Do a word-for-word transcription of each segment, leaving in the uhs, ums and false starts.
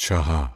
چهار.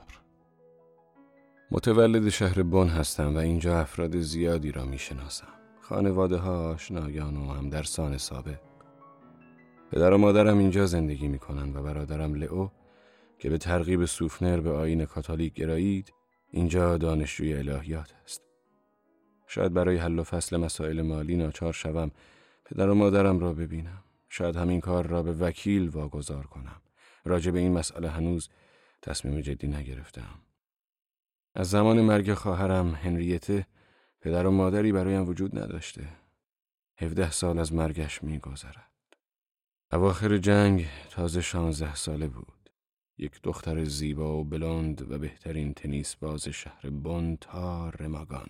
متولد شهر بن هستم و اینجا افراد زیادی را می شناسم. خانواده ها، آشنایان و همدرسان سابق. پدر و مادرم اینجا زندگی می کنند و برادرم لئو که به ترغیب سوفنر به آیین کاتولیک گرایید اینجا دانشجوی الهیات است. شاید برای حل و فصل مسائل مالی ناچار شوم پدر و مادرم را ببینم. شاید همین کار را به وکیل واگذار کنم. راجع به این مسئله هنوز تصمیم جدی نگرفتم. از زمان مرگ خواهرم هنریته پدر و مادری برایم وجود نداشته. هفده سال از مرگش می گذرد. اواخر جنگ تازه شانزده ساله بود. یک دختر زیبا و بلند و بهترین تنیس باز شهر بن تا رماگان.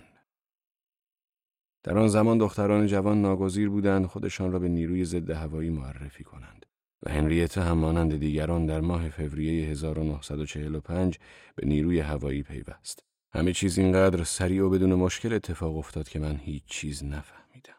در آن زمان دختران جوان ناگزیر بودند خودشان را به نیروی ضد هوایی معرفی کنند و هنریته هم مانند دیگران در ماه فوریه هزار و نهصد و چهل و پنج به نیروی هوایی پیوست. همه چیز اینقدر سریع و بدون مشکل اتفاق افتاد که من هیچ چیز نفهمیدم.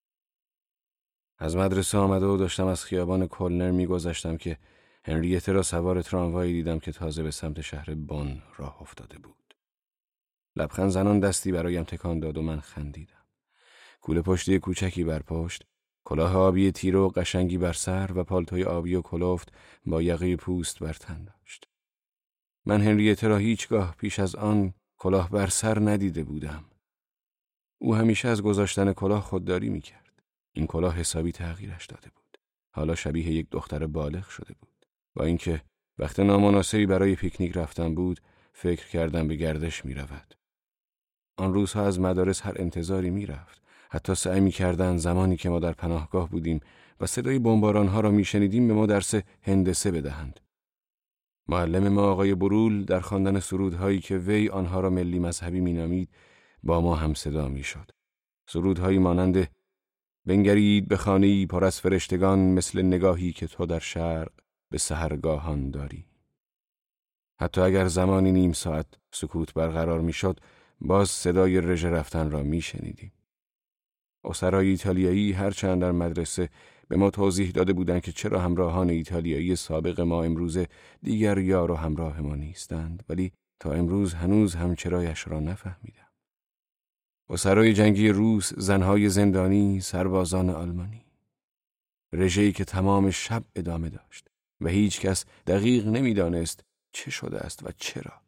از مدرسه آمده و داشتم از خیابان کلنر می‌گذشتم که هنریته را سوار تراموایی دیدم که تازه به سمت شهر بن راه افتاده بود. لبخند زنان دستی برایم تکان داد و من خندیدم. کوله پشتی کوچکی بر پشت، کلاه آبی تیره و قشنگی بر سر و پالتوی آبی و کلفت با یقه پوست بر تن داشت. من هنریته را هیچگاه پیش از آن کلاه بر سر ندیده بودم. او همیشه از گذاشتن کلاه خودداری میکرد. این کلاه حسابی تغییرش داده بود. حالا شبیه یک دختر بالغ شده بود. با اینکه وقت نامناسبی برای پیکنیک رفتن بود، فکر کردم به گردش میرود. آن روزها از مدارس هر انتظاری میرفت. حتی سعی می‌کردند زمانی که ما در پناهگاه بودیم و صدای بمباران‌ها را می‌شنیدیم به ما درس هندسه بدهند. معلم ما آقای برول در خواندن سرودهایی که وی آنها را ملی مذهبی می‌نامید با ما هم صدا می‌شد. سرودهایی مانند بنگرید به خانه‌ای پر از فرشتگان مثل نگاهی که تو در شرق به سحرگاهان داری. حتی اگر زمانی نیم ساعت سکوت برقرار می‌شد، باز صدای رژه رفتن را می‌شنیدیم. اسرای ایتالیایی هرچند در مدرسه به ما توضیح داده بودند که چرا همراهان ایتالیایی سابق ما امروز دیگر یار و همراه ما نیستند، ولی تا امروز هنوز هم چرایش را نفهمیدم. اسرای جنگی روس، زنهای زندانی، سربازان آلمانی. رژه‌ای که تمام شب ادامه داشت و هیچ کس دقیق نمی‌دانست چه شده است و چرا.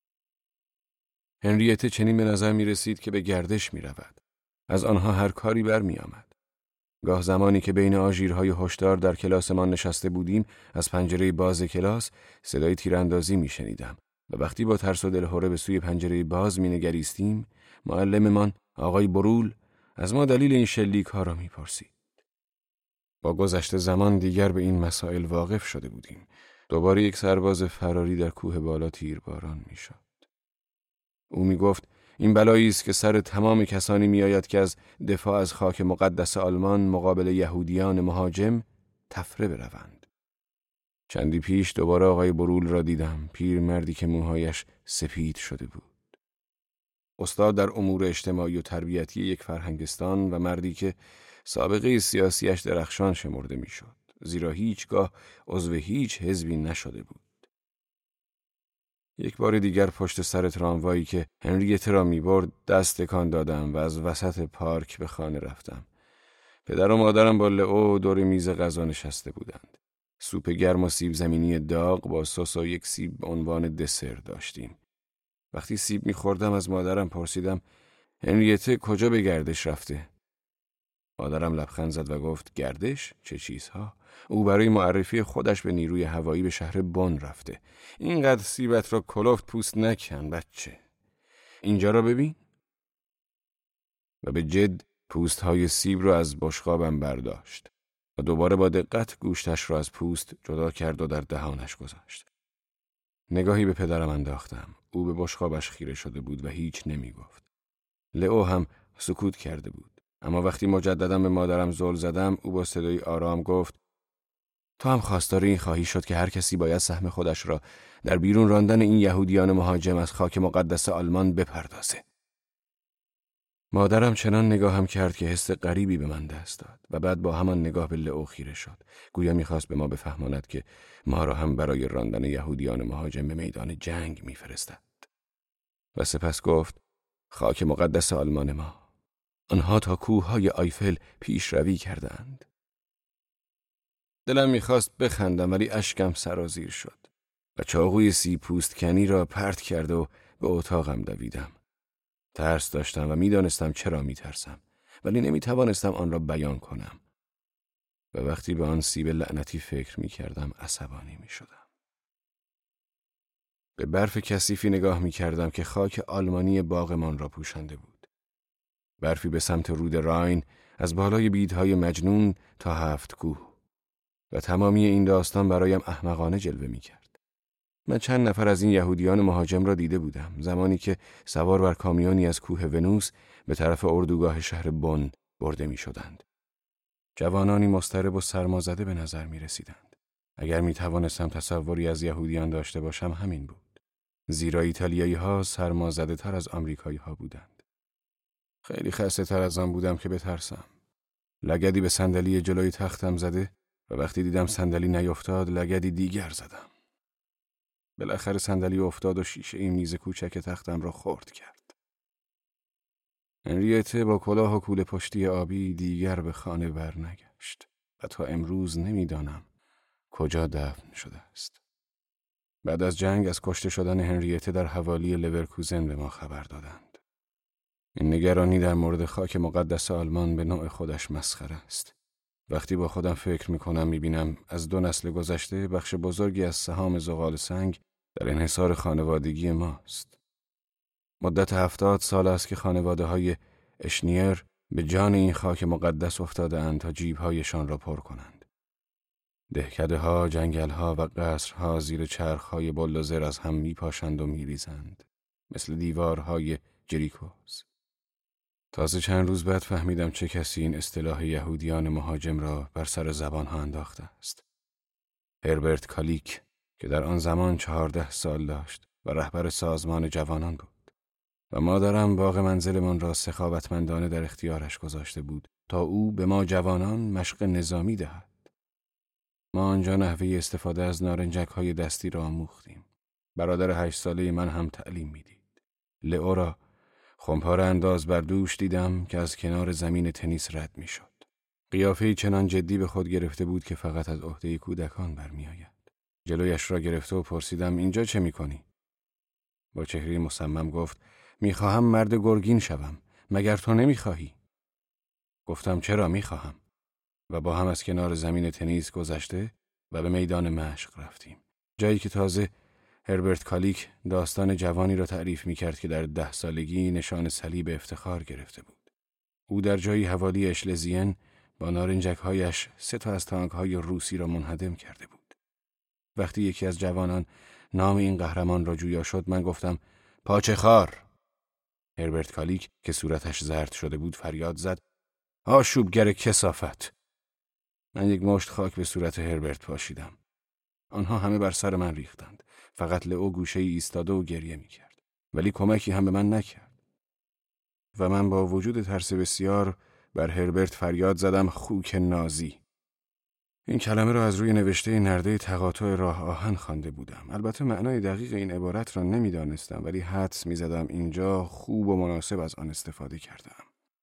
هنریته چنین به نظر می رسید که به گردش می رود. از آنها هر کاری برمی آمد. گاه زمانی که بین آژیرهای هشدار در کلاسمان نشسته بودیم، از پنجره باز کلاس صدای تیراندازی می شنیدم و وقتی با ترس و دلهره به سوی پنجره باز می نگریستیم، معلممان آقای برول از ما دلیل این شلیک ها را می پرسید. با گذشت زمان دیگر به این مسائل واقف شده بودیم. دوباره یک سرباز فراری در کوه بالا تیرباران می شد. او می گفت این بلایی است که سر تمام کسانی می آید که از دفاع از خاک مقدس آلمان مقابل یهودیان مهاجم تفره بروند. چندی پیش دوباره آقای برول را دیدم، پیر مردی که موهایش سپید شده بود. استاد در امور اجتماعی و تربیتی یک فرهنگستان و مردی که سابقه سیاسیش درخشان شمرده می شد، زیرا هیچگاه عضو هیچ حزبی نشده بود. یک بار دیگر پشت سر تراموایی که هنریته را می برد دست تکان دادم و از وسط پارک به خانه رفتم. پدر و مادرم با لئو دور میز غذا نشسته بودند. سوپ گرم و سیب زمینی داغ با سس و یک سیب به عنوان دسر داشتیم. وقتی سیب می خوردم از مادرم پرسیدم هنریته کجا به گردش رفته؟ مادرم لبخند زد و گفت گردش؟ چه چیزها؟ او برای معرفی خودش به نیروی هوایی به شهر بن رفته. اینقدر سیبت را کلفت پوست نکن بچه. اینجا را ببین. و به جد پوست های سیب را از بشقابم برداشت و دوباره با دقت گوشتش را از پوست جدا کرد و در دهانش گذاشت. نگاهی به پدرم انداختم. او به بشقابش خیره شده بود و هیچ نمی گفت. لئو هم سکوت کرده بود. اما وقتی مجدداً به مادرم زل زدم، او با صدای آرام گفت تو هم خواستار این خواهی شد که هر کسی باید سهم خودش را در بیرون راندن این یهودیان مهاجم از خاک مقدس آلمان بپردازه. مادرم چنان نگاهم کرد که حس غریبی به من دست داد و بعد با همان نگاه به لئو خیره شد. گویا میخواست به ما بفهماند که ما را هم برای راندن یهودیان مهاجم به میدان جنگ میفرستد. و سپس گفت: خاک مقدس آلمان ما، آنها تا کوههای آیفل پیشروی کردند. دلم میخواست بخندم ولی اشکم سرازیر شد و چاقوی سی پوست کنی را پرت کرد و به اتاقم دویدم. ترس داشتم و میدانستم چرا میترسم، ولی نمیتوانستم آن را بیان کنم. و وقتی به آن سیب لعنتی فکر میکردم عصبانی میشدم. به برف کثیفی نگاه میکردم که خاک آلمانی باغمان را پوشانده بود. برفی به سمت رود راین از بالای بیدهای مجنون تا هفت کوه. و تمامی این داستان برایم احمقانه جلوه میکرد. من چند نفر از این یهودیان مهاجم را دیده بودم زمانی که سوار بر کامیونی از کوه ونوس به طرف اردوگاه شهر بن برده می شدند. جوانانی مضطرب و سرمازده به نظر می رسیدند. اگر می توانستم تصوری از یهودیان داشته باشم همین بود. زیرا ایتالیایی ها سرمازده تر از آمریکایی ها بودند. خیلی خسته تر از آن بودم که بترسم. لگدی به صندلی جلوی تختم زده و وقتی دیدم صندلی نیفتاد لگدی دیگر زدم. بالاخره صندلی افتاد و شیشه این میز کوچک تختم را خرد کرد. هنریته با کلاه و کوله پشتی آبی دیگر به خانه برنگشت و تا امروز نمیدانم کجا دفن شده است. بعد از جنگ از کشته شدن هنریته در حوالی لورکوزن به ما خبر دادند. این نگرانی در مورد خاک مقدس آلمان به نوع خودش مسخره است. وقتی با خودم فکر میکنم میبینم از دو نسل گذشته بخش بزرگی از سهام زغال سنگ در انحصار خانوادگی ماست. مدت هفتاد سال است که خانواده های اشنیر به جان این خاک مقدس افتاده اند تا جیبهایشان را پر کنند. دهکده ها، جنگل ها و قصرها زیر چرخ های بلدوزر از هم می پاشند و می ریزند. مثل دیوارهای جریکوز. تازه چند روز بعد فهمیدم چه کسی این اصطلاح یهودیان مهاجم را بر سر زبان ها انداخته است. هربرت کالیک که در آن زمان چهارده سال داشت و رهبر سازمان جوانان بود. و مادرم باغ منزلمان را سخاوتمندانه در اختیارش گذاشته بود تا او به ما جوانان مشق نظامی دهد. ما آنجا نحوه استفاده از نارنجک های دستی را آموختیم. برادر هشت ساله من هم تعلیم میدید. لئو را خمپاره انداز بر دوش دیدم که از کنار زمین تنیس رد می شد. قیافه‌ای چنان جدی به خود گرفته بود که فقط از عهده کودکان برمی آید. جلویش را گرفته و پرسیدم اینجا چه می کنی؟ با چهره مصمم گفت میخواهم مرد گرگین شوم. مگر تو نمیخواهی؟ گفتم چرا میخواهم. و با هم از کنار زمین تنیس گذشته و به میدان مشق رفتیم. جایی که تازه هربرت کالیک داستان جوانی را تعریف میکرد که در ده سالگی نشان صلیب افتخار گرفته بود. او در جایی حوالی اشلزین با نارنجک‌هایش سه تا از تانک‌های روسی را منهدم کرده بود. وقتی یکی از جوانان نام این قهرمان را جویا شد من گفتم پاچه خار. هربرت کالیک که صورتش زرد شده بود فریاد زد آشوبگر کثافت. من یک مشت خاک به صورت هربرت پاشیدم. آنها همه بر سر من ریختند. فقط لئو گوشه ای ایستاده و گریه میکرد. ولی کمکی هم به من نکرد. و من با وجود ترس بسیار بر هربرت فریاد زدم خوک نازی. این کلمه را از روی نوشته نرده تقاطع راه آهن خوانده بودم. البته معنای دقیق این عبارت را نمیدانستم ولی حدس میزدم اینجا خوب و مناسب از آن استفاده کردم.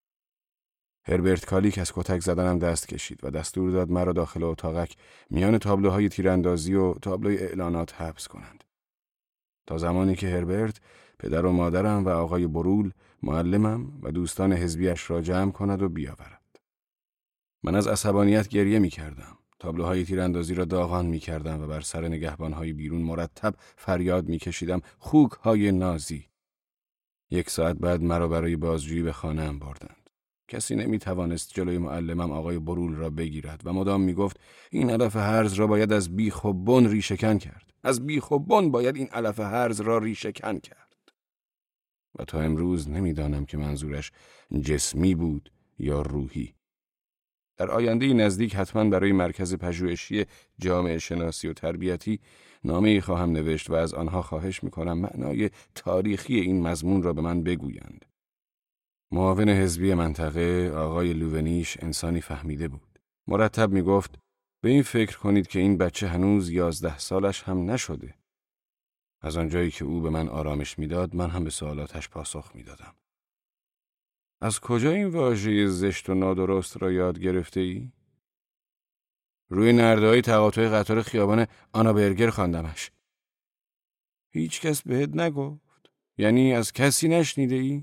هربرت کالیک از کتک زدنم دست کشید و دستور داد مرا داخل اتاقک میان تابلوهای تیراندازی و تابلوی اعلانات حبس کنند. تا زمانی که هربرت پدر و مادرم و آقای برول معلمم و دوستان حزبیش را جمع کند و بیاورد. من از عصبانیت گریه می کردم. تابلوهای تیراندازی را داغان می کردم و بر سر نگهبانهای بیرون مرتب فریاد می کشیدم خوک های نازی. یک ساعت بعد مرا برای بازجویی به خانه‌ام بردند. کسی نمی توانست جلوی معلمم آقای برول را بگیرد و مدام می گفت این علف هرز را باید از بیخ و بن ریشه‌کن کرد. از بیخ و بن باید این علف هرز را ریشه‌کن کرد. و تا امروز نمیدانم که منظورش جسمی بود یا روحی. در آینده نزدیک حتما برای مرکز پژوهشی جامعه شناسی و تربیتی نامه‌ای خواهم نوشت و از آنها خواهش می‌کنم معنای تاریخی این مضمون را به من بگویند. معاون حزبی منطقه آقای لوونیش انسانی فهمیده بود. مرتب می گفت به این فکر کنید که این بچه هنوز یازده سالش هم نشده. از آنجایی که او به من آرامش میداد، من هم به سوالاتش پاسخ میدادم. از کجا این واژه زشت و نادرست را یاد گرفته ای؟ روی نرده‌های تقاطع قطار خیابان آنا برگر خواندمش. هیچ کس بهت نگفت؟ یعنی از کسی نشنیده ای؟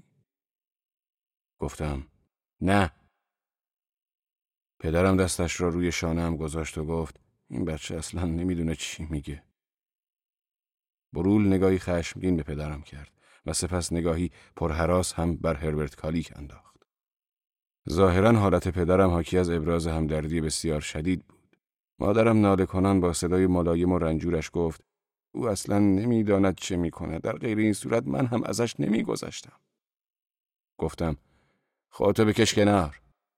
گفتم نه. پدرم دستش را روی شانه‌ام گذاشت و گفت این بچه اصلا نمیدونه چی میگه. برول نگاهی خشمگین به پدرم کرد و سپس نگاهی پرهراس هم بر هربرت کالیک انداخت. ظاهراً حالت پدرم حاکی از ابراز همدردی بسیار شدید بود. مادرم ناله کنان با صدای ملایم و رنجورش گفت او اصلا نمیداند چه میکنه. در غیر این صورت من هم ازش نمیگذشتم. گفتم خودتو بکش کنار.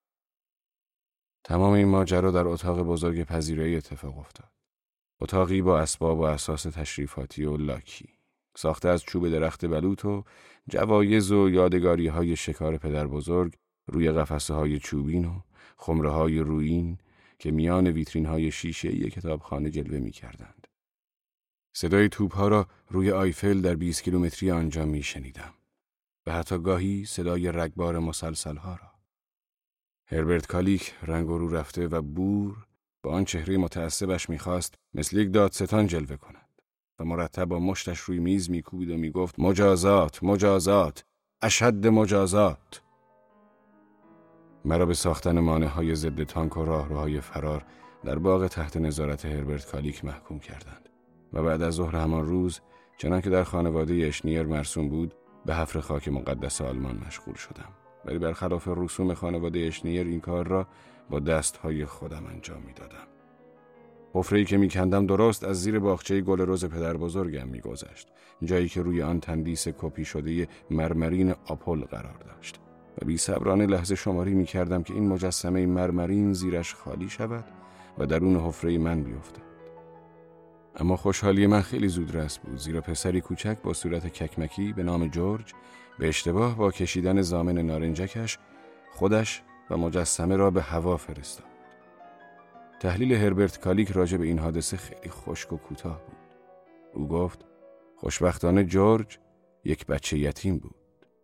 تمام این ماجرا در اتاق بزرگ پذیرایی اتفاق افتاد. اتاقی با اسباب و اساس تشریفاتی و لاکی، ساخته از چوب درخت بلوط و جوایز و یادگاری های شکار پدر بزرگ روی قفسه های چوبین و خمره های رویین که میان ویترین های شیشه‌ای کتابخانه جلوه می کردند. صدای توپ ها را روی آیفل در بیست کیلومتری آنجا می شنیدم و حتی گاهی صدای رگبار مسلسل ها را. هربرت کالیک رنگ و رو رفته و بور با آن چهره متعصبش می‌خواست مثل یک دادستان جلوه کند و مرتب با مشتش روی میز می‌کوبید و می‌گفت مجازات، مجازات، اشد مجازات. مرا به ساختن مانع‌های ضد تانک و راهروهای فرار در باغ تحت نظارت هربرت کالیک محکوم کردند و بعد از ظهر همان روز چنان که در خانواده اشنیر مرسوم بود به حفر خاک مقدس آلمان مشغول شدم. ولی برخلاف رسوم خانواده اشنیر این کار را با دستهای خودم انجام میدادم. حفره‌ای که میکندم درست از زیر باغچه گل رز پدر بزرگم میگذشت، جایی که روی آن تندیس کپی شده مرمرین آپل قرار داشت و بی صبرانه لحظه شماری میکردم که این مجسمه مرمرین زیرش خالی شود و درون حفره من بیفتد. اما خوشحالی من خیلی زودرس بود، زیرا پسری کوچک با صورت ککمکی به نام جورج به اشتباه با کشیدن زامن نارنجکش خودش و مجسمه را به هوا فرستاد. تحلیل هربرت کالیک راجع به این حادثه خیلی خشک و کوتاه بود. او گفت خوشبختانه جورج یک بچه یتیم بود.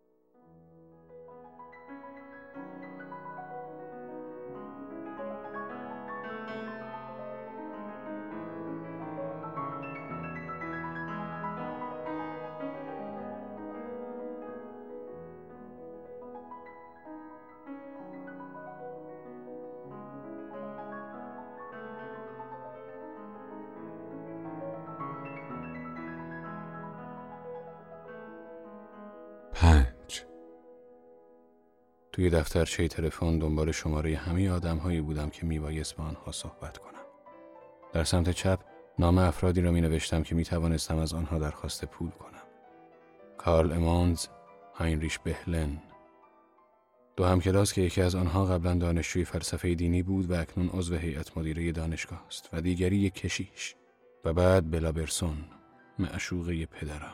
پنج. توی دفترچه تلفن دنبال شماره همه آدم‌هایی بودم که میبایست با آنها صحبت کنم. در سمت چپ نام افرادی را می نوشتم که می توانستم از آنها درخواست پول کنم. کارل امانز، هاینریش بهلن، دو همکلاس که یکی از آنها قبلا دانشجوی فلسفه دینی بود و اکنون عضو هیئت مدیره دانشگاه است و دیگری یک کشیش، و بعد بلا برسون، معشوقه پدرم.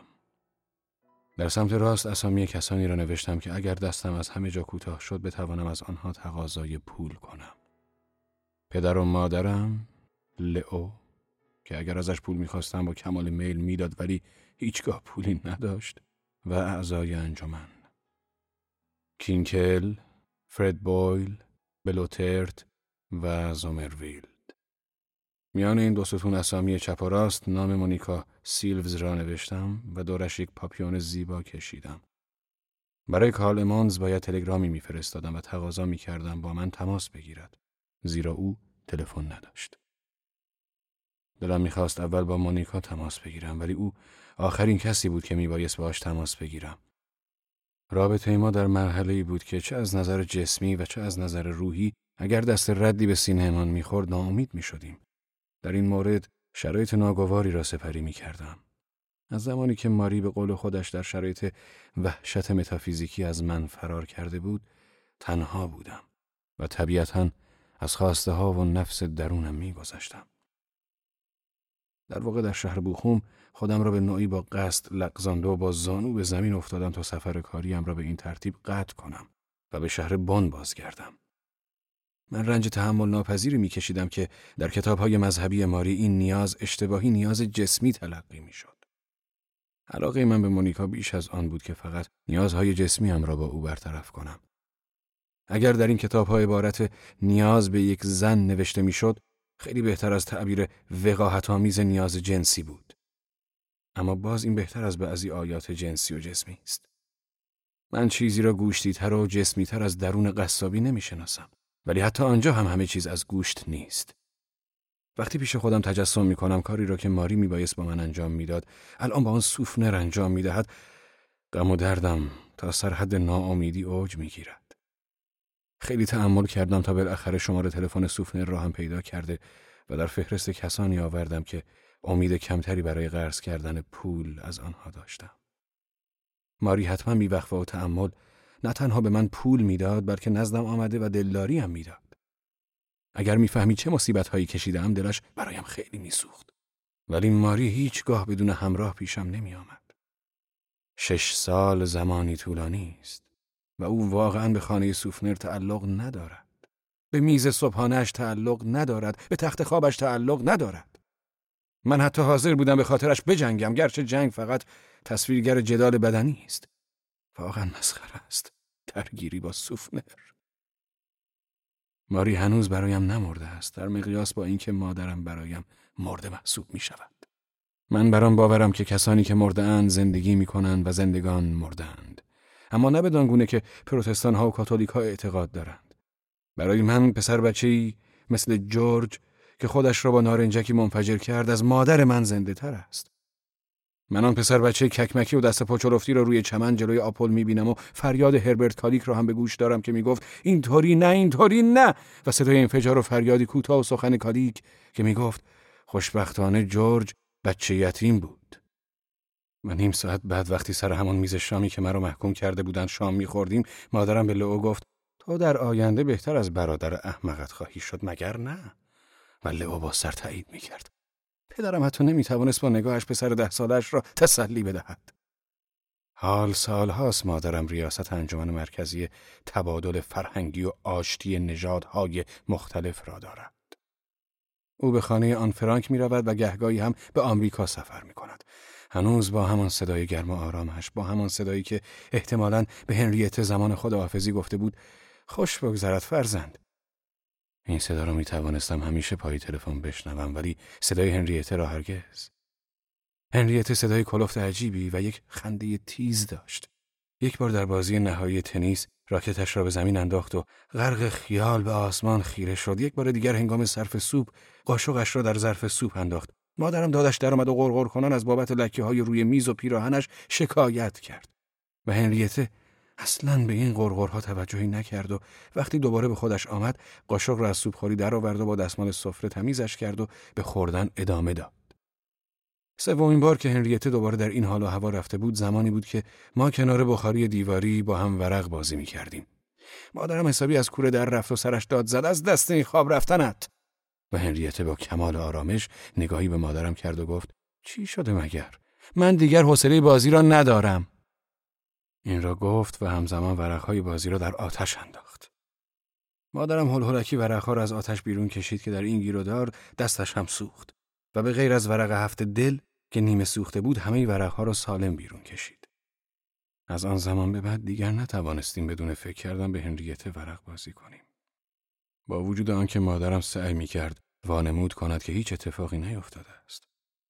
در سمت راست اسامی کسانی را نوشتم که اگر دستم از همه جا کوتاه شد بتوانم از آنها تقاضای پول کنم. پدر و مادرم، لئو که اگر ازش پول میخواستم با کمال میل میداد ولی هیچگاه پولی نداشت، و اعضای انجمن، کینکل، فرد بویل، بلوترت و زومرویلد. میان این دو ستون اسامی چپ و راست نام مونیکا سیلوز را نوشتم و دورش یک پاپیون زیبا کشیدم. برای کارل امانز باید تلگرامی میفرستادم و تقاضا میکردم با من تماس بگیرد، زیرا او تلفن نداشت. دلم میخواست اول با مونیکا تماس بگیرم، ولی او آخرین کسی بود که میبایست باهاش تماس بگیرم. رابطه ما در مرحله‌ای بود که چه از نظر جسمی و چه از نظر روحی اگر دست ردی به سینه‌مان میخورد ناامید میشدیم. در این مورد شرایط ناگواری را سپری میکردم. از زمانی که ماری به قول خودش در شرایط وحشت متافیزیکی از من فرار کرده بود، تنها بودم و طبیعتاً از خواسته ها و نفس درونم میگذشتم. در واقع در شهر بوخوم خودم را به نوعی با قصد لغزانده و با زانو به زمین افتادم تا سفر کاریم را به این ترتیب قطع کنم و به شهر بن بازگردم. من رنج تحمل ناپذیری می‌کشیدم که در کتاب‌های مذهبی ماری این نیاز اشتباهی نیاز جسمی تلقی می‌شد. علاقه من به مونیکا بیش از آن بود که فقط نیازهای جسمی هم را با او برطرف کنم. اگر در این کتاب‌ها عبارت نیاز به یک زن نوشته می‌شد، خیلی بهتر از تعبیر وقاحت‌آمیز نیاز جنسی بود. اما باز این بهتر از بعضی آیات جنسی و جسمی است. من چیزی را گوشتی‌تر و جسمی‌تر از درون قصابی نمی‌شناسم. ولی حتی آنجا هم همه چیز از گوشت نیست. وقتی پیش خودم تجسم می‌کنم کاری را که ماری میبایست با من انجام میداد، الان با آن سوفنر انجام میدهد، غم و دردم تا سرحد ناامیدی اوج میگیرد. خیلی تأمل کردم تا بالاخره شماره تلفن سوفنر را هم پیدا کرده و در فهرست کسانی آوردم که امید کمتری برای قرض کردن پول از آنها داشتم. ماری حتما بی‌وقفه و تأمل نه تنها به من پول میداد بلکه نزدم آمده و دلداری هم میداد. اگر میفهمی چه مصیبت هایی کشیدم دلش برایم خیلی میسوخت. ولی ماری هیچگاه بدون همراه پیشم نمی آمد. شش سال زمانی طولانی است و او واقعا به خانه سوفنر تعلق ندارد. به میز صبحانه‌اش تعلق ندارد. به تخت خوابش تعلق ندارد. من حتی حاضر بودم به خاطرش بجنگم، گرچه جنگ فقط تصویرگر جدال بدنی است. واقعا مسخره است. درگیری با سوفنر. ماری هنوز برایم نمرده است، در مقیاس با اینکه مادرم برایم مرده محسوب می شود. من برام باورم که کسانی که مرده اند زندگی می کنند و زندگان مردند. اما نه بدان گونه که پروتستان ها و کاتولیک ها اعتقاد دارند. برای من پسر بچه‌ای مثل جورج که خودش را با نارنجکی منفجر کرد از مادر من زنده تر است. من آن پسر بچه ککمکی و دست پاچلفتی را روی چمن جلوی آپل میبینم و فریاد هربرت کالیک را هم به گوش دارم که میگفت اینطوری نه، اینطوری نه، و صدای انفجار و فریادی کوتاه و سخن کالیک که میگفت خوشبختانه جورج بچه یتیم بود. و نیم ساعت بعد وقتی سر همان میز شامی که مرا محکوم کرده بودند شام میخوردیم، مادرم به لئو گفت تو در آینده بهتر از برادر احمقت خواهی شد، مگر نه؟ و لئو با سر تایید میکرد. پدرم حتی نمیتوانست با نگاهش پسر ده سالش را تسلی بدهد. حال سالهاست مادرم ریاست انجمن مرکزی تبادل فرهنگی و آشتی نژادهای مختلف را دارد. او به خانه آن فرانک می رود و گهگاهی هم به آمریکا سفر می کند. هنوز با همان صدای گرم و آرامش، با همان صدایی که احتمالاً به هنریته زمان خداحافظی گفته بود خوش بگذرد فرزند. این صدا را می توانستم همیشه پای تلفن بشنوم، ولی صدای هنریته را هرگز. هنریته صدای کلفت عجیبی و یک خنده تیز داشت. یک بار در بازی نهایی تنیس راکتش را به زمین انداخت و غرق خیال به آسمان خیره شد. یک بار دیگر هنگام صرف سوپ قاشقش را در ظرف سوپ انداخت. مادرم دادش در آمد و غرغر کنان از بابت لکه‌های روی میز و پیراهنش شکایت کرد. و هنریته اصلاً به این غرغرها توجهی نکرد و وقتی دوباره به خودش آمد قاشق را از سوپخوری در آورد و با دستمال سفره تمیزش کرد و به خوردن ادامه داد. سومین بار که هنریته دوباره در این حال و هوا رفته بود زمانی بود که ما کنار بخاری دیواری با هم ورق بازی می کردیم. مادرم حسابی از کوره در رفت و سرش داد زد از دست این خواب رفتنت. و هنریته با کمال آرامش نگاهی به مادرم کرد و گفت چی شده مگر؟ من دیگر حوصله بازی را ندارم. این را گفت و همزمان ورقهای بازی را در آتش انداخت. مادرم هل هلکی ورقها را از آتش بیرون کشید که در این گیر و دار دستش هم سوخت و به غیر از ورق هفت دل که نیمه سوخته بود همه ورقها را سالم بیرون کشید. از آن زمان به بعد دیگر نتوانستیم بدون فکر کردن به هنریته ورق بازی کنیم. با وجود آنکه مادرم سعی می‌کرد وانمود کند که هیچ اتفاقی نیفتاده است.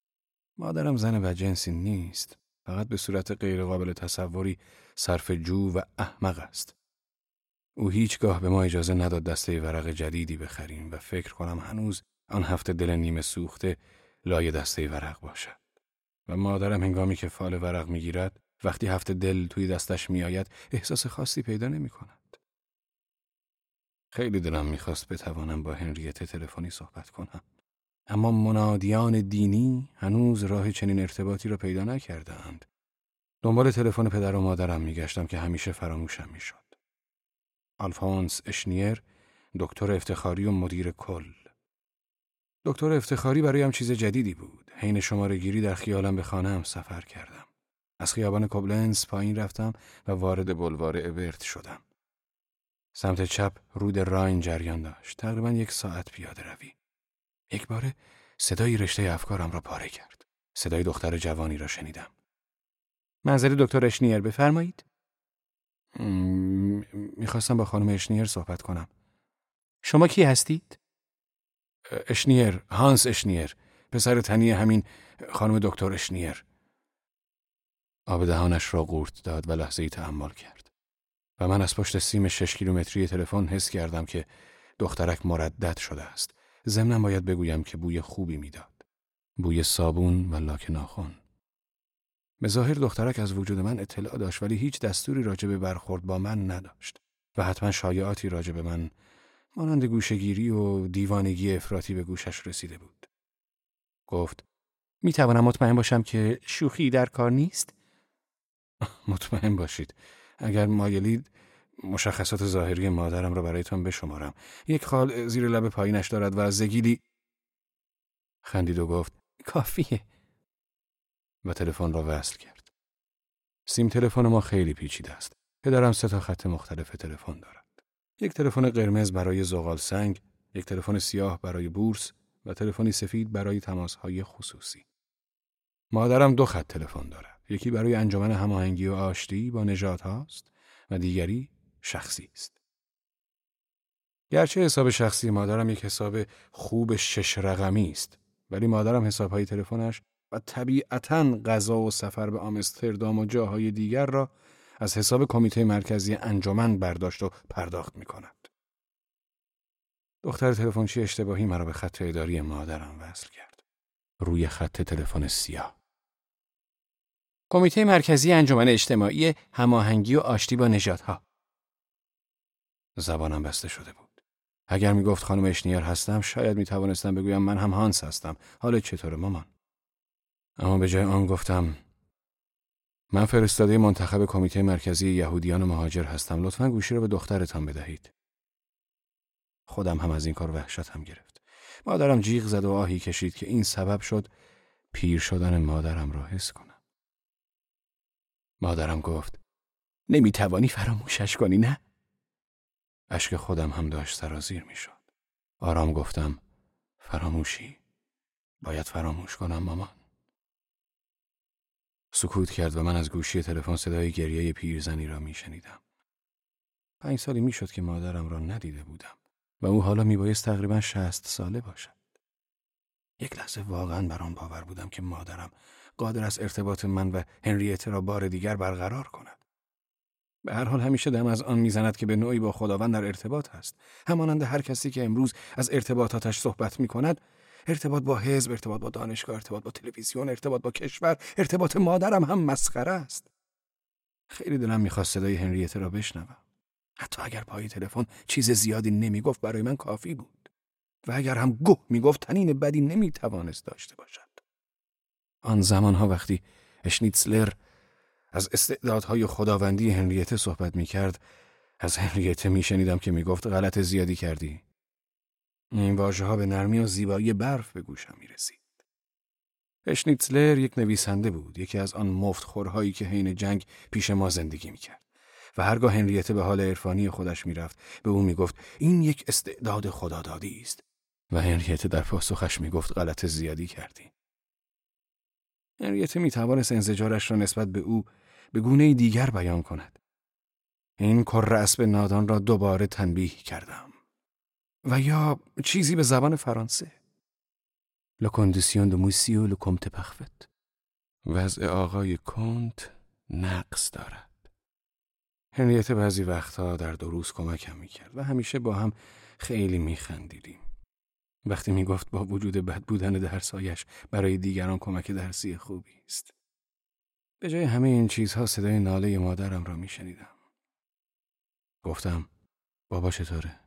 مادرم زن بدجنسی نیست، فقط به صورت غیر قابل تصوری صرفه‌جو و احمق است. او هیچگاه به ما اجازه نداد دسته ورق جدیدی بخریم و فکر کنم هنوز آن هفته دل نیمه سوخته لای دسته ورق باشد. و مادرم هنگامی که فال ورق میگیرد وقتی هفته دل توی دستش میآید احساس خاصی پیدا نمی کند. خیلی دلم میخواست بتوانم با هنریته تلفنی صحبت کنم. اما منادیان دینی هنوز راه چنین ارتباطی را پیدا نکردند. دنبال تلفن پدر و مادرم میگشتم که همیشه فراموشم میشد. آلفونس اشنیر، دکتر افتخاری و مدیر کل. دکتر افتخاری برایم چیز جدیدی بود. حین شماره گیری در خیالم به خانه‌ام سفر کردم. از خیابان کوبلنز پایین رفتم و وارد بلوار ابرت شدم. سمت چپ رود راین جریان داشت. تقریبا یک ساعت پیاده روی. یک باره صدای رشته افکارم را پاره کرد. صدای دختر جوانی را شنیدم. منزل دکتر اشنیر، بفرمایید. میخواستم با خانم اشنیر صحبت کنم. شما کی هستید؟ اشنیر، هانس اشنیر، پسر تنی همین خانم دکتر اشنیر. آب دهانش را قورت داد و لحظه‌ای تأمل کرد. و من از پشت سیم شش کیلومتری تلفن حس کردم که دخترک مردد شده است. ضمناً باید بگویم که بوی خوبی میداد. بوی صابون و لاک ناخن. به ظاهر دخترک از وجود من اطلاع داشت، ولی هیچ دستوری راجع به برخورد با من نداشت و حتما شایعاتی راجع به من مانند گوشه‌گیری و دیوانگی افراطی به گوشش رسیده بود. گفت: می توانم مطمئن باشم که شوخی در کار نیست؟ مطمئن باشید. اگر مایلید مشخصات ظاهری مادرم را برایتان بشمارم. یک خال زیر لب پایینش دارد و زگیلی. خندید و گفت: کافیه. و تلفن را وصل کرد. سیم تلفن ما خیلی پیچیده است. پدرم سه تا خط مختلف تلفن دارد. یک تلفن قرمز برای زغال سنگ، یک تلفن سیاه برای بورس و تلفنی سفید برای تماس‌های خصوصی. مادرم دو خط تلفن دارد. یکی برای انجمن هماهنگی و آشتی با نژادهاست و دیگری شخصی است. گرچه حساب شخصی مادرم یک حساب خوب شش رقمی است، ولی مادرم حساب‌های تلفنش و طبیعتاً غذا و سفر به آمستردام و جاهای دیگر را از حساب کمیته مرکزی انجمن برداشت و پرداخت می‌کند. دختر تلفنچی اشتباهی مرا به خط اداری مادرم وصل کرد. روی خط تلفن سیاه. کمیته مرکزی انجمن اجتماعی هماهنگی و آشتی با نژادها. زبانم بسته شده بود. اگر میگفت خانم اشنیر هستم، شاید میتوانستم بگویم من هم هانس هستم. حالت چطوره مامان؟ اما به جای آن گفتم: من فرستاده منتخب کمیته مرکزی یهودیان و مهاجر هستم. لطفاً گوشی را به دخترتان بدهید. خودم هم از این کار وحشتم گرفت. مادرم جیغ زد و آهی کشید که این سبب شد پیر شدن مادرم را حس کنم. مادرم گفت: نمیتوانی فراموشش کنی، نه؟ اشک خودم هم داشت سرازیر میشد. آرام گفتم: فراموشی؟ باید فراموش کنم مامان. سکوت کرد و من از گوشی تلفن صدای گریه پیرزنی را میشنیدم. پنج سالی میشد که مادرم را ندیده بودم و او حالا میبایست تقریبا شصت ساله باشد. یک لحظه واقعا بر آن باور بودم که مادرم قادر است ارتباط من و هنریته را بار دیگر برقرار کند. به هر حال همیشه دم از آن میزند که به نوعی با خداوند در ارتباط است. همانند هر کسی که امروز از ارتباطاتش صحبت میکند، ارتباط با حزب، ارتباط با دانشگاه، ارتباط با تلویزیون، ارتباط با کشور، ارتباط مادرم هم مسخره است. خیلی دلم میخواست صدای هنریته را بشنوم. حتی اگر پای تلفن چیز زیادی نمیگفت برای من کافی بود. و اگر هم گه میگفت تنین بدی نمیتوانست داشته باشد. آن زمانها وقتی اشنیتزلر از استعدادهای خداوندی هنریته صحبت میکرد، از هنریته میشنیدم که میگفت غلط زیادی کردی. این واژه‌ها به نرمی و زیبایی برف به گوشم میرسید. اشنیتزلر یک نویسنده بود، یکی از آن مفتخورهایی که حین جنگ پیش ما زندگی میکرد. و هرگاه هنریته به حال عرفانی خودش میرفت، به او میگفت این یک استعداد خدادادی است. و هنریته در پاسخش میگفت غلط زیادی کردی. هنریته میتوانست انزجارش را نسبت به او به گونه دیگر بیان کند. این کر اسب نادان را دوباره تنبیه کردم. و یا چیزی به زبان فرانسه. La condition de monsieur le comte parfait. وضع آقای کنت نقص دارد. هنریته بعضی وقتها در دروس کمکم میکرد و همیشه با هم خیلی میخندیدیم. وقتی میگفت با وجود بد بودن درسایش برای دیگران کمک درسی خوبی است. به جای همه این چیزها صدای ناله مادرم را میشنیدم. گفتم: بابا چطوره؟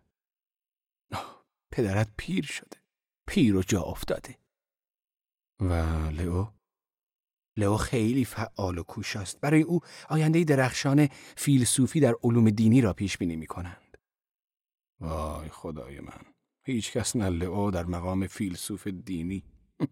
پدرت پیر شده. پیر و جا افتاده. و لئو؟ لئو خیلی فعال و کوش است. برای او آینده درخشان فیلسوفی در علوم دینی را پیش بینی می‌کنند. وای خدای من. هیچ کس نه لئو در مقام فیلسوف دینی.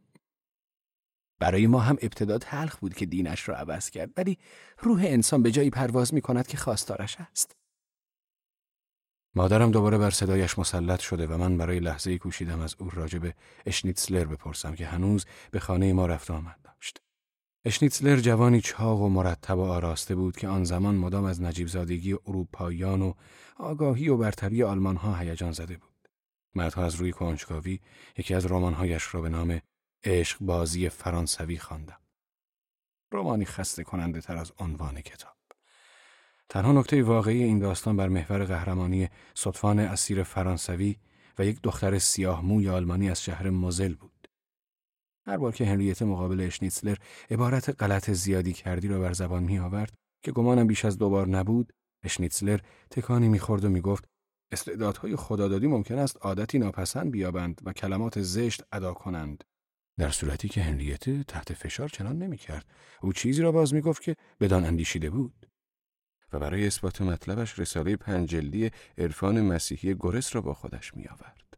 برای ما هم ابتدا تلخ بود که دینش را عوض کرد، ولی روح انسان به جایی پرواز می‌کند که خواستارش است. مادرم دوباره بر صدایش مسلط شده و من برای لحظه‌ای کوشیدم از او راجع به اشنیتسلر بپرسم که هنوز به خانه ما رفت آمد داشت. اشنیتسلر جوانی چاق و مرتب و آراسته بود که آن زمان مدام از نجیب زادگی اروپاییان و آگاهی و برتری آلمان‌ها هیجان زده بود. بعدها از روی کنجکاوی یکی از رمان‌هایش را به نام عشق بازی فرانسوی خواندم. رمانی خسته کننده تر از عنوان کتاب. تنها نکته واقعی این داستان بر محور قهرمانی صدفان اسیر فرانسوی و یک دختر سیاه موی آلمانی از شهر موزل بود. هر بار که هنریته مقابل اشنیتسلر عبارت غلط زیادی کردی را بر زبان می آورد که گمانم بیش از دو بار نبود، اشنیتسلر تکانی می‌خورد و می‌گفت استعدادهای خدادادی ممکن است عادتی ناپسند بیابند و کلمات زشت ادا کنند، در صورتی که هنریته تحت فشار چنان نمی‌کرد. او چیزی را باز می‌گفت که بدان اندیشیده بود و برای اثبات مطلبش رساله پنج جلدی عرفان مسیحی گورس را با خودش می‌آورد.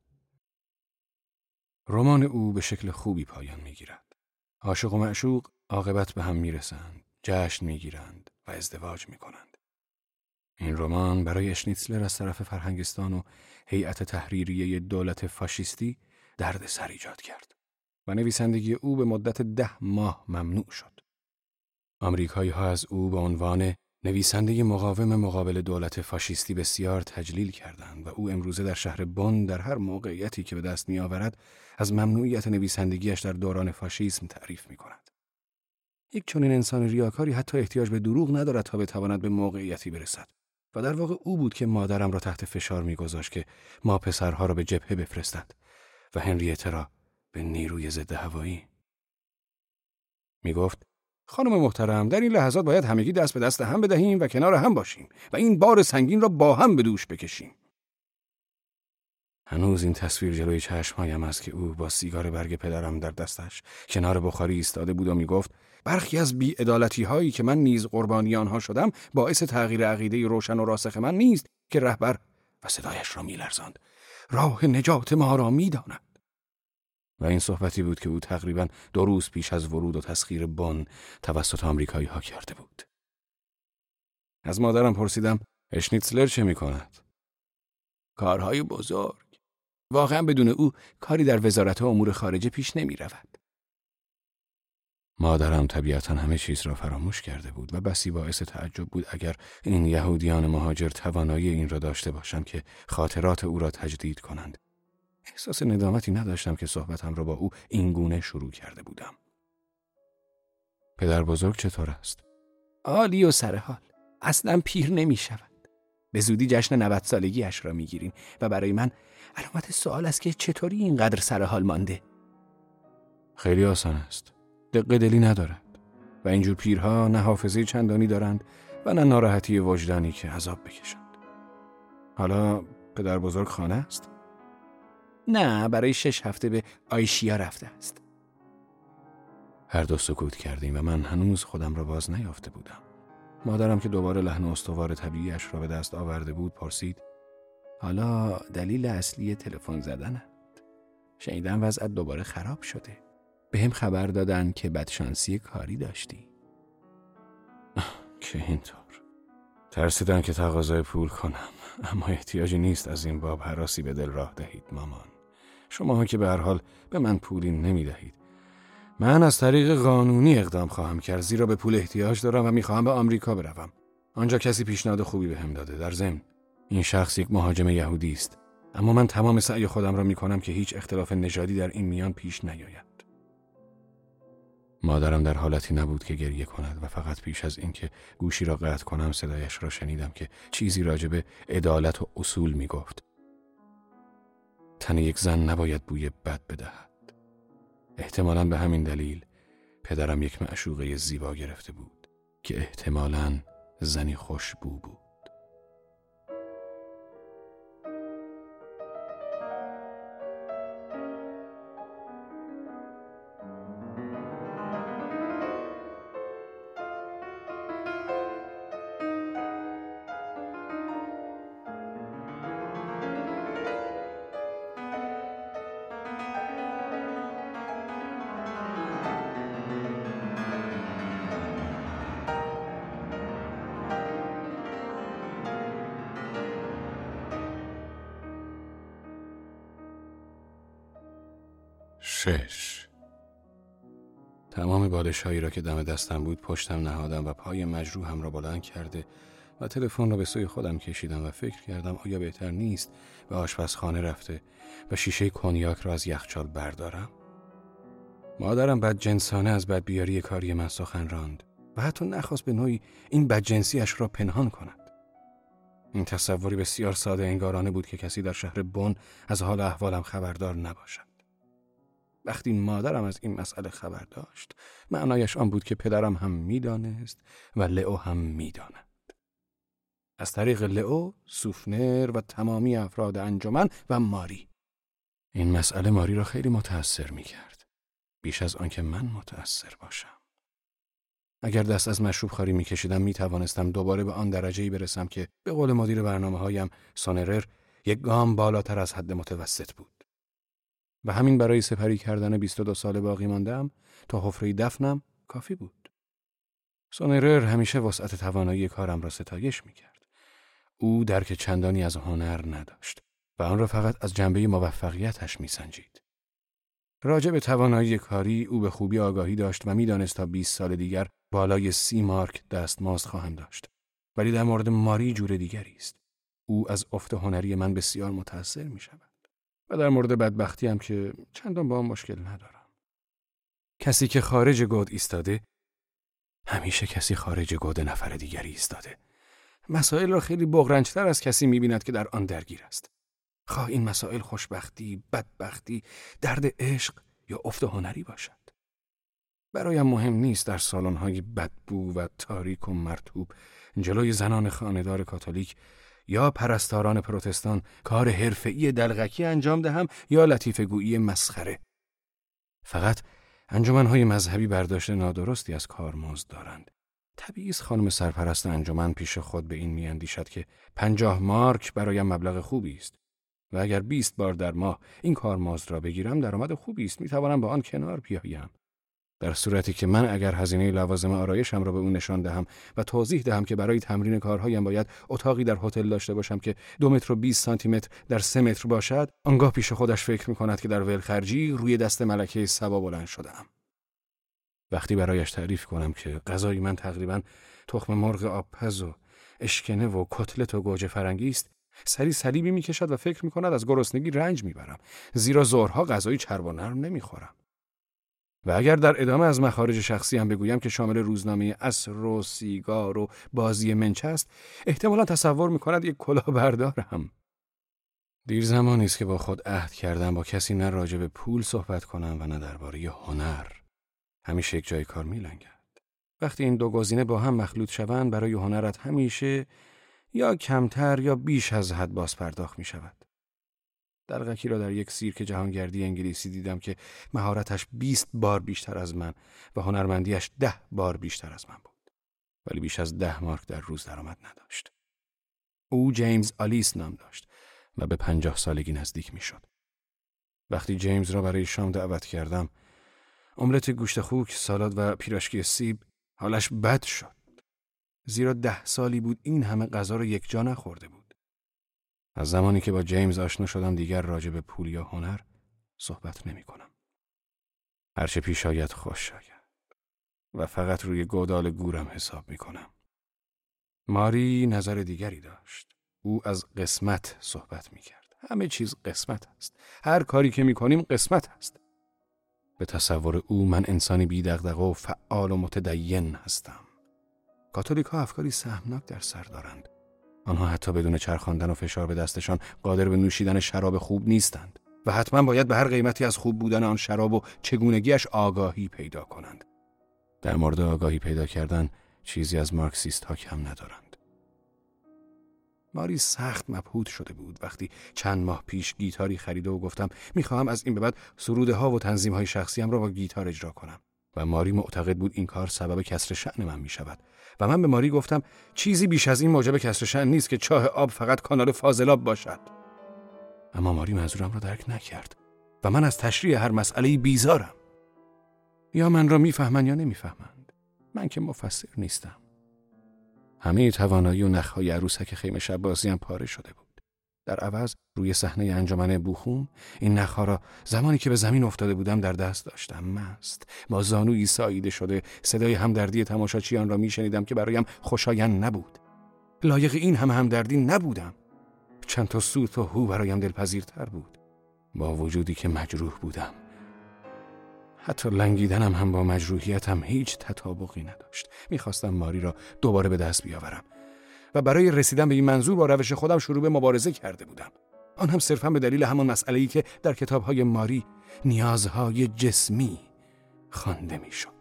رمان او به شکل خوبی پایان می‌گیرد. عاشق و معشوق عاقبت به هم می‌رسند، جشن می‌گیرند و ازدواج می‌کنند. این رمان برای اشنیتسلر از طرف فرهنگستان و هیئت تحریریه دولت فاشیستی درد سر ایجاد کرد و نویسندگی او به مدت ده ماه ممنوع شد. آمریکایی‌ها از او به عنوان نویسنده مقاوم مقابل دولت فاشیستی بسیار تجلیل کردند و او امروزه در شهر بن در هر موقعیتی که به دست می‌آورد از ممنوعیت نویسندگیش در دوران فاشیسم تعریف می‌کند. یک چنین انسان ریاکاری حتی احتیاج به دروغ ندارد تا بتواند به موقعیتی برسد. و در واقع او بود که مادرم را تحت فشار می‌گذاشت که ما پسرها را به جبهه بفرستد و هنریته را به نیروی ضد هوایی. می‌گفت خانم محترم، در این لحظات باید همگی دست به دست هم بدهیم و کنار هم باشیم و این بار سنگین را با هم به دوش بکشیم. هنوز این تصویر جلوی چشم‌هایم است که او با سیگار برگ پدرم در دستش کنار بخاری ایستاده بود و می‌گفت برخی از بی‌عدالتی‌هایی که من نیز قربانی آنها شدم باعث تغییر عقیده روشن و راسخ من نیست که رهبر، و صدایش را می‌لرزاند، راه نجات ما را می‌داند. و این صحبتی بود که او تقریباً دو روز پیش از ورود و تسخیر بن توسط آمریکایی‌ها کرده بود. از مادرم پرسیدم اشنیتسلر چه می‌کند؟ کارهای بزرگ. واقعاً بدون او کاری در وزارت امور خارجه پیش نمی‌رود. مادرم طبیعتاً همه چیز را فراموش کرده بود و بسی باعث تعجب بود اگر این یهودیان مهاجر توانایی این را داشته باشند که خاطرات او را تجدید کنند. احساس ندامتی نداشتم که صحبتم را با او این گونه شروع کرده بودم. پدر بزرگ چطور است؟ عالی و سرحال. اصلاً پیر نمی شود. به زودی جشن نود سالگیش را می گیریم و برای من علامت سوال است که چطوری اینقدر سرحال مانده؟ خیلی آسان است. دقیق دلی ندارد و اینجور پیرها نه حافظه چندانی دارند و نه ناراحتی وجدانی که عذاب بکشند. حالا پدر بزرگ خانه است؟ نه، برای شش هفته به آیشیا رفته است. هر دو سکوت کردیم و من هنوز خودم را باز نیافته بودم. مادرم که دوباره لحن استوار طبیعیش را به دست آورده بود پرسید حالا دلیل اصلی تلفن زدنت؟ شنیدم وضعت دوباره خراب شده. به هم خبر دادن که بدشانسی کاری داشتی. که اینطور ترسیدن که تقاضای پول کنم، اما احتیاجی نیست از این باب هراسی به دل راه دهید مامان. شما که به هر حال به من پولی نمی دهید. من از طریق قانونی اقدام خواهم کرد زیرا به پول احتیاج دارم و میخواهم به آمریکا بروم. آنجا کسی پیشنهاد خوبی بهم داده. در ضمن این شخص یک مهاجم یهودی است، اما من تمام سعی خودم را میکنم که هیچ اختلاف نژادی در این میان پیش نیاید. مادرم در حالتی نبود که گریه کند و فقط پیش از اینکه گوشی را قطع کنم صدایش را شنیدم که چیزی راجع به عدالت و اصول میگفت. تن یک زن نباید بوی بد بدهد. احتمالاً به همین دلیل پدرم یک معشوقه زیبا گرفته بود که احتمالاً زنی خوشبو بود. شش. تمام بالش‌هایی را که دم دستم بود پشتم نهادم و پای مجروحم را بلند کرده و تلفن را به سوی خودم کشیدم و فکر کردم آیا بهتر نیست به آشپزخانه رفته و شیشه کنیاک را از یخچال بردارم؟ مادرم بدجنسانه از بدبیاری کاری من سخن راند و حتی نخواست به نوعی این بدجنسیش را پنهان کند. این تصوری بسیار ساده انگارانه بود که کسی در شهر بن از حال احوالم خبردار نباشد. وقتی مادرم از این مسئله خبر داشت، معنایش آن بود که پدرم هم می‌دانست و لئو هم می‌داند. از طریق لئو، سوفنر و تمامی افراد انجمن و ماری. این مسئله ماری را خیلی متأثر می‌کرد. بیش از آن که من متأثر باشم. اگر دست از مشروب خواری می‌کشیدم می‌توانستم دوباره به آن درجه‌ای برسم که به قول مدیر برنامه‌هایم سونرر یک گام بالاتر از حد متوسط بود. و همین برای سپری کردن بیست و دو سال باقی ماندم تا حفره دفنم کافی بود. سونرر همیشه وسعت توانایی کارم را ستایش می‌کرد. او درک چندانی از هنر نداشت و آن را فقط از جنبه موفقیتش می‌سنجید. راجع به توانایی کاری او به خوبی آگاهی داشت و می‌دانست تا بیست سال دیگر بالای سی مارک دستمزد خواهم داشت. ولی در مورد ماری جور دیگری است. او از افت هنری من بسیار متأثر می‌شود. و در مورد بدبختی هم که چندان با هم مشکل ندارم. کسی که خارج گود ایستاده، همیشه کسی خارج گود نفر دیگری ایستاده. مسائل را خیلی بغرنج‌تر از کسی می‌بیند که در آن درگیر است. خواه این مسائل خوشبختی، بدبختی، درد عشق یا افت هنری باشد. برایم مهم نیست در سالن‌های بدبو و تاریک و مرطوب جلوی زنان خانه‌دار کاتولیک یا پرستاران پروتستان کار حرفه‌ای دلغکی انجام دهم یا لطیفه‌گویی مسخره. فقط انجمن‌های مذهبی برداشت نادرستی از کارمزد دارند. طبیعی است خانم سرپرست انجمن پیش خود به این می‌اندیشد که پنجاه مارک برایم مبلغ خوبی است و اگر بیست بار در ماه این کارمزد را بگیرم درآمد خوبی است، می‌توانم با آن کنار بیایم. در صورتی که من اگر هزینه لوازم آرایشم را به او نشان دهم و توضیح دهم که برای تمرین کارهایم باید اتاقی در هتل داشته باشم که دو متر و بیست سانتی متر در سه متر باشد، آنگاه پیش خودش فکر می‌کند که در ولخرجی روی دست ملکه سبا بلند شده‌ام. وقتی برایش تعریف کنم که غذای من تقریباً تخم مرغ آبپز و اشکنه و کتلت و گوجه فرنگی است، سری صلیبی می‌کشد و فکر می‌کند از گرسنگی رنج می‌برم، زیرا ظهرها غذای چرب و نرم نمی‌خورم. و اگر در ادامه از مخارج شخصی هم بگویم که شامل روزنامه عصر و سیگار و بازی منچ است، احتمالاً تصور می‌کند یک کلاهبردارم. دیر زمانی است که با خود عهد کردم با کسی نه راجع به پول صحبت کنم و نه درباره هنر. همیشه یک جای کار می‌لنگد. وقتی این دو گزینه با هم مخلوط شوند، برای هنرت همیشه یا کمتر یا بیش از حد باز پرداخت می‌شود. دلغکی را در یک سیرک جهانگردی انگلیسی دیدم که مهارتش بیست بار بیشتر از من و هنرمندیش ده بار بیشتر از من بود. ولی بیش از ده مارک در روز درآمد نداشت. او جیمز آلیس نام داشت و به پنجاه سالگی نزدیک می شد. وقتی جیمز را برای شام دعوت کردم، املت گوشت خوک، سالاد و پیراشکی سیب، حالش بد شد. زیرا ده سالی بود این همه غذا را یک جا نخورده بود. از زمانی که با جیمز آشنا شدم دیگر راجع به پول یا هنر صحبت نمی کنم. هرچه پیش آید خوش آید و فقط روی گودال گورم حساب می کنم. ماری نظر دیگری داشت. او از قسمت صحبت می کرد. همه چیز قسمت است. هر کاری که می کنیم قسمت است. به تصور او من انسانی بی دغدغه و فعال و متدین هستم. کاتولیک ها افکاری سهمناک در سر دارند. آنها حتی بدون چرخاندن و فشار به دستشان قادر به نوشیدن شراب خوب نیستند و حتما باید به هر قیمتی از خوب بودن آن شراب و چگونگیش آگاهی پیدا کنند. در مورد آگاهی پیدا کردن چیزی از مارکسیست ها کم ندارند. ماری سخت مبهوت شده بود وقتی چند ماه پیش گیتاری خریده و گفتم میخواهم از این به بعد سروده ها و تنظیم های شخصیم را با گیتار اجرا کنم و ماری معتقد بود این کار سبب کسر شأن من میشود و من به ماری گفتم چیزی بیش از این موجب کسر شأن نیست که چاه آب فقط کانال فاضلاب باشد. اما ماری منظورم را درک نکرد و من از تشریح هر مسئله‌ای بیزارم. یا من را میفهمند یا نمیفهمند. من که مفسر نیستم. همه توانایی و نخهای عروسک خیمه شب بازی هم پاره شده بود. در عوض روی صحنه انجمن بوخوم این نخها را زمانی که به زمین افتاده بودم در دست داشتم، مست، با زانویی ساییده شده. صدای همدردی تماشاچیان را میشنیدم که برایم خوشایند نبود. لایق این همه همدردی نبودم. چند تا سوت و هو برایم دلپذیرتر بود، با وجودی که مجروح بودم. حتی لنگیدنم هم با مجروحیتم هیچ تطابقی نداشت. میخواستم ماری را دوباره به دست بیاورم و برای رسیدن به این منظور با روش خودم شروع به مبارزه کرده بودم. آن هم صرفاً به دلیل همان مسئله‌ای که در کتاب‌های ماری نیازهای جسمی خوانده می‌شد.